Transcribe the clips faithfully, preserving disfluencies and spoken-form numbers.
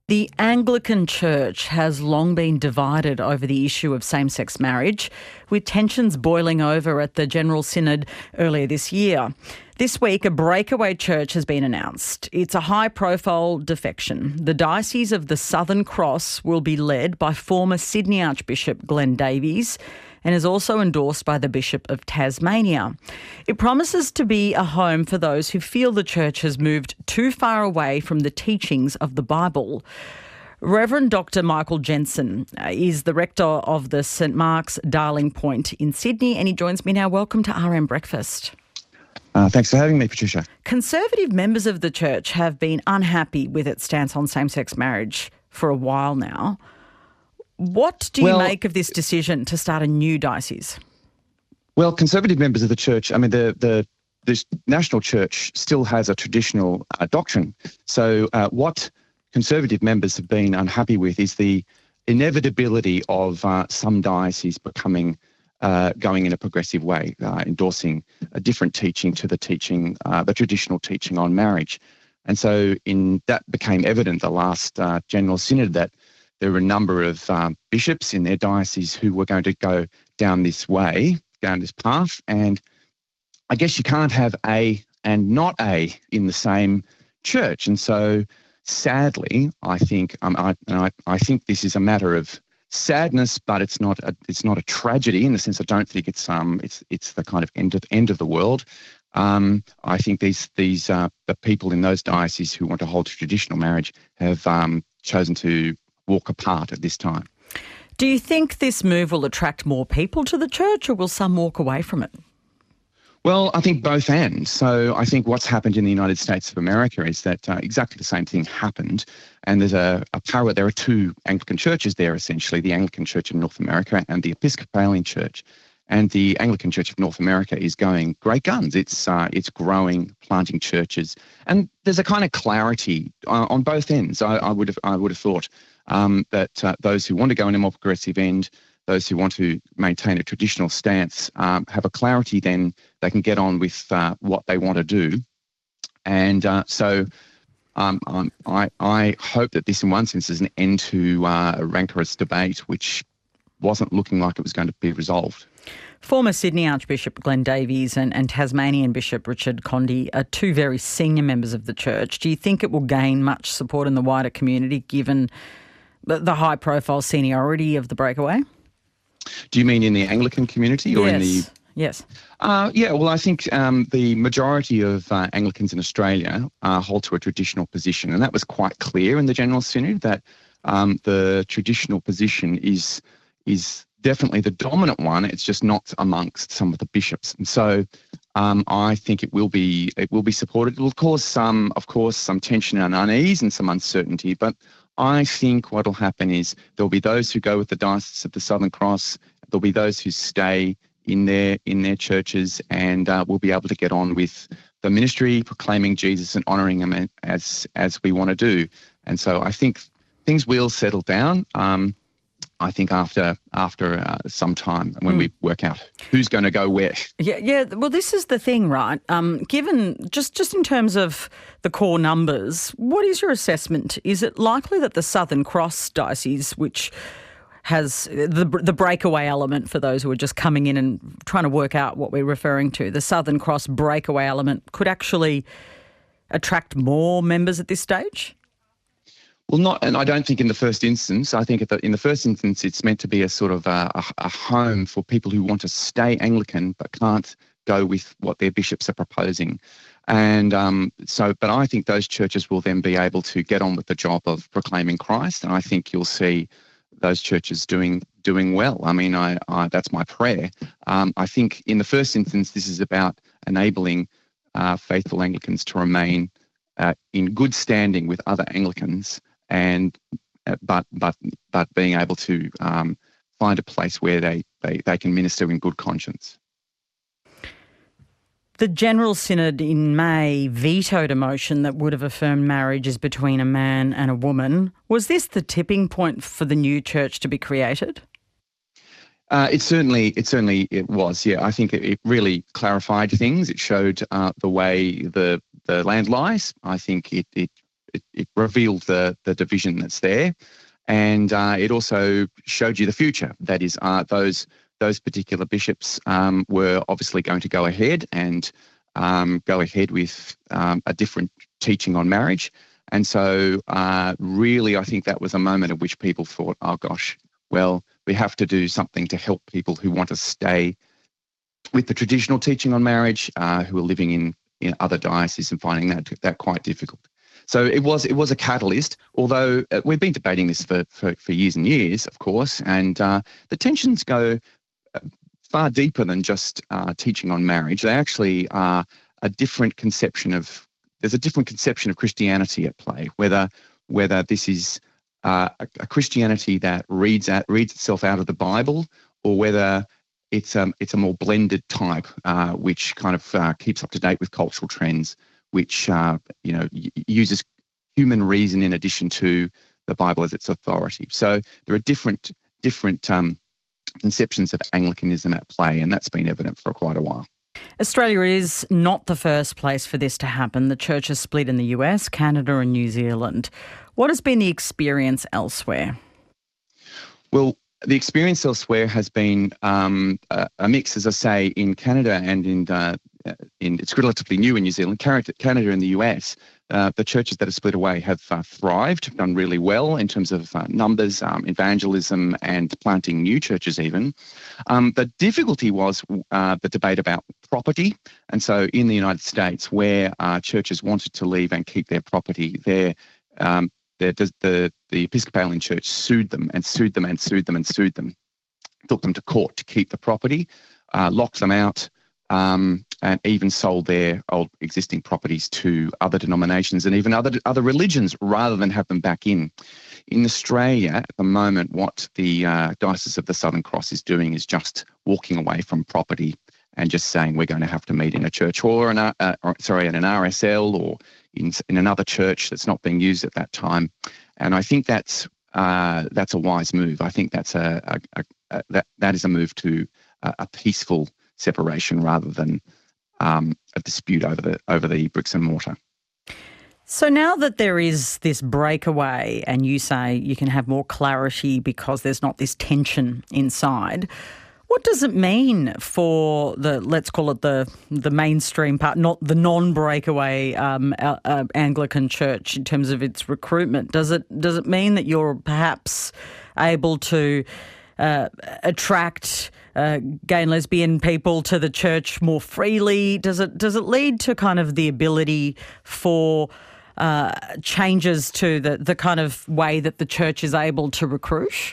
The Anglican Church has long been divided over the issue of same-sex marriage, with tensions boiling over at the General Synod earlier this year. This week, a breakaway church has been announced. It's a high-profile defection. The Diocese of the Southern Cross will be led by former Sydney Archbishop Glenn Davies and is also endorsed by the Bishop of Tasmania. It promises to be a home for those who feel the church has moved too far away from the teachings of the Bible. Reverend Doctor Michael Jensen is the rector of the St Mark's Darling Point in Sydney, and he joins me now. Welcome to R M Breakfast. Uh, thanks for having me, Patricia. Conservative members of the church have been unhappy with its stance on same-sex marriage for a while now. What do you well, make of this decision to start a new diocese? Well, conservative members of the church, I mean, the the this national church still has a traditional uh, doctrine. So uh, what conservative members have been unhappy with is the inevitability of uh, some dioceses becoming uh, going in a progressive way, uh, endorsing a different teaching to the teaching, uh, the traditional teaching on marriage. And so in that became evident the last uh, General Synod that there were a number of um, bishops in their diocese who were going to go down this way, down this path. And I guess you can't have A and not A in the same church. And so sadly, I think um, I, I, I think this is a matter of sadness, but it's not a, it's not a tragedy in the sense I don't think it's um it's it's the kind of end of end of the world. Um, I think these these uh, the people in those dioceses who want to hold to traditional marriage have um, chosen to walk apart at this time. Do you think this move will attract more people to the church, or will some walk away from it? Well, I think both ends. So I think what's happened in the United States of America is that uh, exactly the same thing happened. And there's a, a power, there are two Anglican churches there, essentially, the Anglican Church of North America and the Episcopalian Church. And the Anglican Church of North America is going great guns. It's uh, it's growing, planting churches. And there's a kind of clarity uh, on both ends, I, I would have I would have thought. Um, that uh, those who want to go in a more progressive end, those who want to maintain a traditional stance, um, have a clarity, then they can get on with uh, what they want to do. And uh, so um, um, I, I hope that this, in one sense, is an end to uh, a rancorous debate, which wasn't looking like it was going to be resolved. Former Sydney Archbishop Glenn Davies and, and Tasmanian Bishop Richard Condy are two very senior members of the church. Do you think it will gain much support in the wider community, given the, the high-profile seniority of the breakaway? Do you mean in the Anglican community or yes. in the... Yes. Uh, yeah, well, I think um, the majority of uh, Anglicans in Australia uh, hold to a traditional position, and that was quite clear in the General Synod, that um, the traditional position is is definitely the dominant one. It's just not amongst some of the bishops, and so um, I think it will be it will be supported. It will cause some, of course, some tension and unease and some uncertainty, but I think what will happen is there'll be those who go with the Diocese of the Southern Cross. There'll be those who stay in their in their churches, and uh, we'll be able to get on with the ministry, proclaiming Jesus and honouring him as as we want to do. And so I think things will settle down. Um, I think after after uh, some time when mm. we work out who's going to go where. Yeah, yeah. Well, this is the thing, right? Um, given just just in terms of the core numbers, what is your assessment? Is it likely that the Southern Cross Diocese, which has the the breakaway element for those who are just coming in and trying to work out what we're referring to, the Southern Cross breakaway element could actually attract more members at this stage? Well, not, and I don't think in the first instance. I think at the, in the first instance, it's meant to be a sort of a, a, a home for people who want to stay Anglican but can't go with what their bishops are proposing. And um, so, but I think those churches will then be able to get on with the job of proclaiming Christ, and I think you'll see those churches doing doing well. I mean, I, I that's my prayer. Um, I think in the first instance, this is about enabling uh, faithful Anglicans to remain uh, in good standing with other Anglicans, and uh, but but but being able to um, find a place where they, they, they can minister in good conscience. The General Synod in May vetoed a motion that would have affirmed marriages between a man and a woman. Was this the tipping point for the new church to be created? Uh, it certainly, it certainly, it was. Yeah, I think it, it really clarified things. It showed uh, the way the the land lies. I think it it it, it revealed the the division that's there, and uh, it also showed you the future. That is, uh, those those particular bishops um, were obviously going to go ahead and um, go ahead with um, a different teaching on marriage. And so uh, really, I think that was a moment at which people thought, oh gosh, well, we have to do something to help people who want to stay with the traditional teaching on marriage, uh, who are living in, in other dioceses and finding that that quite difficult. So it was it was a catalyst, although uh, we've been debating this for, for, for years and years, of course, and uh, the tensions go far deeper than just uh, teaching on marriage. They actually are a different conception of, there's a different conception of Christianity at play, whether whether this is uh, a, a Christianity that reads at, reads itself out of the Bible, or whether it's um it's a more blended type, uh, which kind of uh, keeps up to date with cultural trends, which uh, you know y- uses human reason in addition to the Bible as its authority. So there are different different um, conceptions of Anglicanism at play, and that's been evident for quite a while. Australia is not the first place for this to happen. The church has split in the U S, Canada and New Zealand. What has been the experience elsewhere? Well, the experience elsewhere has been um, a, a mix, as I say, in Canada and in, uh, in it's relatively new in New Zealand. Canada and the U S, uh, the churches that have split away have uh, thrived, have done really well in terms of uh, numbers, um, evangelism, and planting new churches even. Um, the difficulty was uh, the debate about property. And so in the United States, where uh, churches wanted to leave and keep their property, their um, The, the, the Episcopalian Church sued them and sued them and sued them and sued them, took them to court to keep the property, uh, locked them out, um, and even sold their old existing properties to other denominations and even other other religions rather than have them back in. In Australia, at the moment, what the uh, Diocese of the Southern Cross is doing is just walking away from property and just saying we're going to have to meet in a church or an uh, or, sorry in an R S L or in in another church that's not being used at that time, and I think that's uh, that's a wise move. I think that's a, a, a, a that that is a move to a, a peaceful separation rather than um, a dispute over the over the bricks and mortar. So now that there is this breakaway, and you say you can have more clarity because there's not this tension inside. What does it mean for the, let's call it the the mainstream part, not the non-breakaway um, uh, Anglican Church in terms of its recruitment? Does it does it mean that you're perhaps able to uh, attract uh, gay and lesbian people to the church more freely? Does it does it lead to kind of the ability for uh, changes to the the kind of way that the church is able to recruit?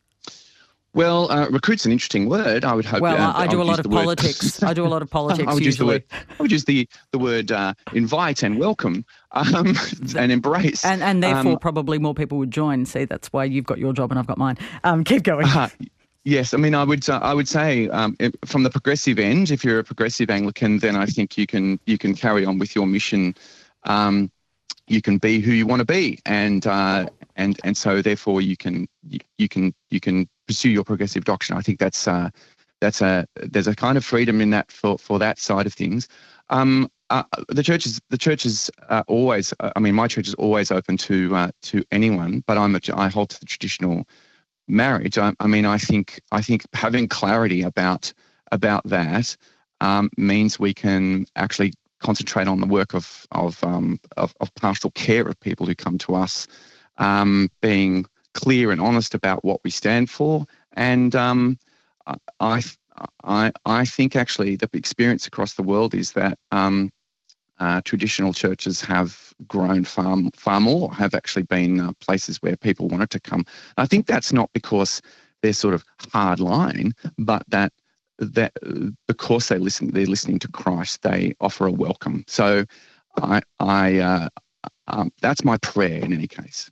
Well, uh, recruit's an interesting word. I would hope. Well, uh, I, I do a lot of word- politics. I do a lot of politics I would usually. Use the word, I would use the the word uh, invite and welcome um, and embrace, and and therefore um, probably more people would join. See, that's why you've got your job and I've got mine. Um, keep going. Uh, yes, I mean, I would uh, I would say um, from the progressive end, if you're a progressive Anglican, then I think you can you can carry on with your mission. Um, you can be who you want to be, and uh, and and so therefore you can you, you can you can pursue your progressive doctrine. I think that's uh, that's a there's a kind of freedom in that for, for that side of things. Um, uh, the church is the church is uh, always. Uh, I mean, my church is always open to uh, to anyone, but I'm a, I hold to the traditional marriage. I, I mean, I think I think having clarity about about that um, means we can actually concentrate on the work of of, um, of of pastoral care of people who come to us, um, being clear and honest about what we stand for, and um, I I I think actually the experience across the world is that um, uh, traditional churches have grown far far more, have actually been uh, places where people wanted to come. I think that's not because they're sort of hard line, but that. that because they listen, they're listening to Christ, they offer a welcome. So I, I uh, um, that's my prayer in any case.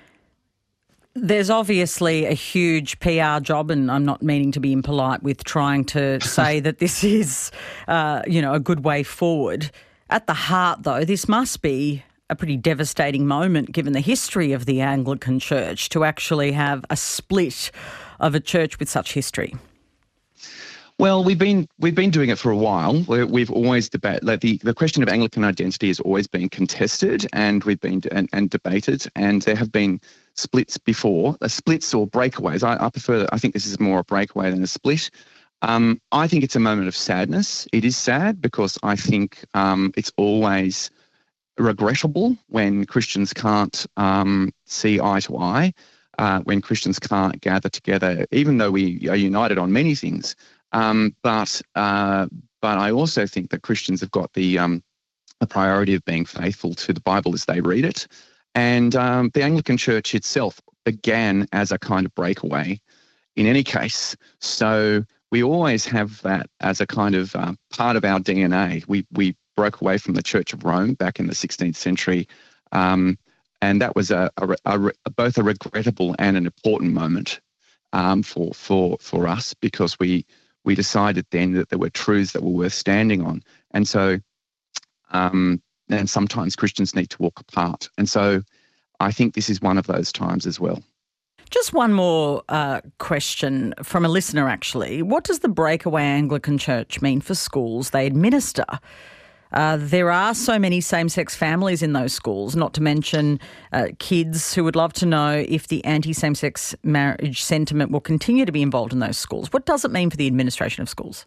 There's obviously a huge P R job, and I'm not meaning to be impolite with trying to say that this is, uh, you know, a good way forward. At the heart, though, this must be a pretty devastating moment, given the history of the Anglican Church, to actually have a split of a church with such history. Well, we've been we've been doing it for a while. We're, we've always debated like the the question of Anglican identity has always been contested, and we've been and, and debated, and there have been splits before, uh, splits or breakaways. I, I prefer. I think this is more a breakaway than a split. Um, I think it's a moment of sadness. It is sad because I think um, it's always regrettable when Christians can't um, see eye to eye, uh, when Christians can't gather together, even though we are united on many things. Um, but uh, but I also think that Christians have got the um, the priority of being faithful to the Bible as they read it, and um, the Anglican Church itself began as a kind of breakaway. In any case, so we always have that as a kind of uh, part of our D N A. We we broke away from the Church of Rome back in the sixteenth century, um, and that was a, a, a, a both a regrettable and an important moment um, for for for us because we. We decided then that there were truths that were worth standing on. And so, um, and sometimes Christians need to walk apart. And so I think this is one of those times as well. Just one more uh, question from a listener, actually. What does the breakaway Anglican Church mean for schools they administer? Uh, there are so many same-sex families in those schools, not to mention uh, kids who would love to know if the anti-same-sex marriage sentiment will continue to be involved in those schools. What does it mean for the administration of schools?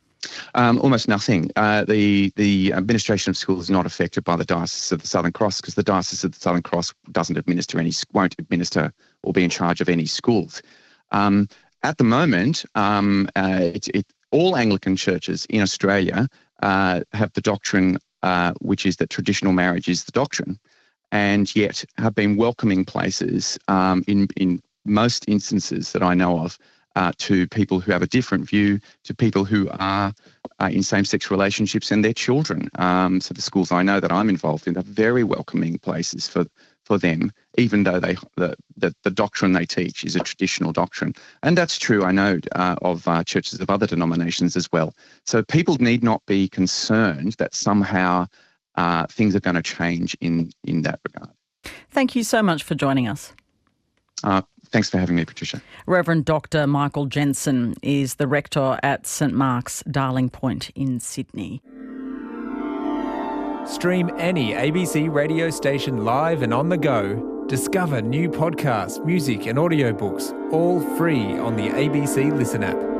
Um, almost nothing. Uh, the the administration of schools is not affected by the Diocese of the Southern Cross because the Diocese of the Southern Cross doesn't administer any, won't administer or be in charge of any schools. Um, at the moment, um, uh, it, it, all Anglican churches in Australia Uh, have the doctrine, uh, which is that traditional marriage is the doctrine, and yet have been welcoming places um, in in most instances that I know of uh, to people who have a different view, to people who are uh, in same-sex relationships and their children. Um, so the schools I know that I'm involved in are very welcoming places for for them, even though they the, the, the doctrine they teach is a traditional doctrine. And that's true, I know, uh, of uh, churches of other denominations as well. So people need not be concerned that somehow uh, things are going to change in, in that regard. Thank you so much for joining us. Uh, thanks for having me, Patricia. Reverend Doctor Michael Jensen is the rector at St Mark's, Darling Point in Sydney. Stream any A B C radio station live and on the go. Discover new podcasts, music and audiobooks, all free on the A B C Listen app.